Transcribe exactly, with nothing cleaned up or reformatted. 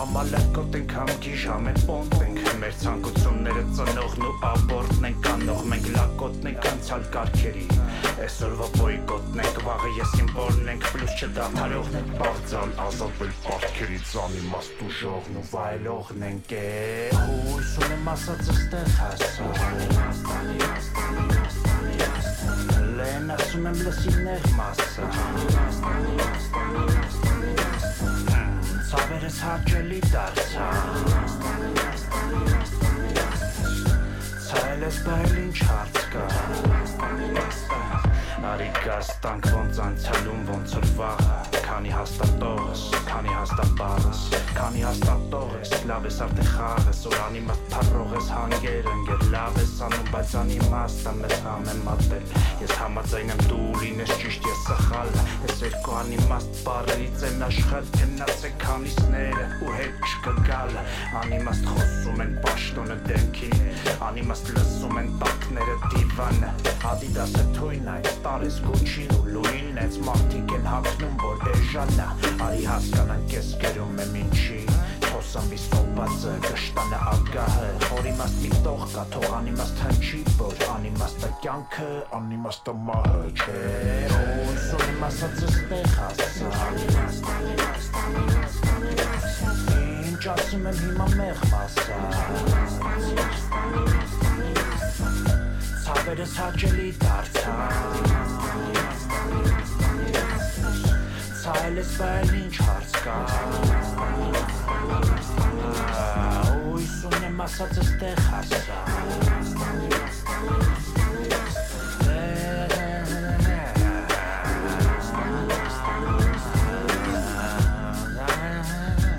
Համալարկոտ ենք համգիժ համեն պոնտ ենք Մեր ցանկությունները ծնողն ու աբորտն ենք Անող մենք լակոտն ենք անցյալ կարգերի Այսօրվա բոյկոտն ենք վաղը ես իմ որն ենք Պլուս չդադարողն ենք բաղձան ազատվել պարտքերից անիմաստ ու ժողն ու վայելողն ենք Հույս ունեմ ասած ստեղ հասա Լեն ասում եմ լսի նեղ մասը Ցավերս հաճելի դարձա Ցայել ես բայել ինչ հարց կա Արի գաստանք ոնց անցյալում ոնց որ վաղը Քանի հաստատողս, քանի հաստատարս Քանի հաստատող ես, լավ ես արդեն խաղես Որ անիմաստ թարող ես հանգեր ընգեր Լավ ես անում, բայց անիմաստ մեզ համ եմ ատել Ես համաձայն եմ դու լինես ճիշտ ես սխալ Ես երկու անիմաստ բարերից են աշխատ Կենացեք քանիսները ու հետ չկգալ Անիմաստ խոսում են պաշտոնը դեմքի Անիմաստ լսում են տակները դիվանը Ադիդասը թույն այդ տարես գուչին ու լույն Էց մարդիկ են հակնում որ էժանա Արի հասկանանք ես գերում եմ ինչի Խոսամ մի սոպածը կշտանը ագահը Որ իմաստ մի տող կա թող անիմաստ հնչի Որ անիմաստը կյանքը անիմաստը մահը չէ Հույս ունեմ ասած ստեղ հասա Անիմաստ, անիմաստ, անիմաստ, անիմաստ Ինչ ասում եմ հիմա մեղ մասա Անիմաստ, անիմաստ, անիմաստ, անիմաստ Ցավերս հաճելի դարձա Անիմաստ, անիմաստ, անիմաստ, անիմաստ Ցայել ես բայել ինչ հարց կա Անիմաստ, անիմաստ, անիմաստ, անիմաստ Հույս ունեմ ասած ստեղ հասա Անիմաստ, անիմաստ, անիմաստ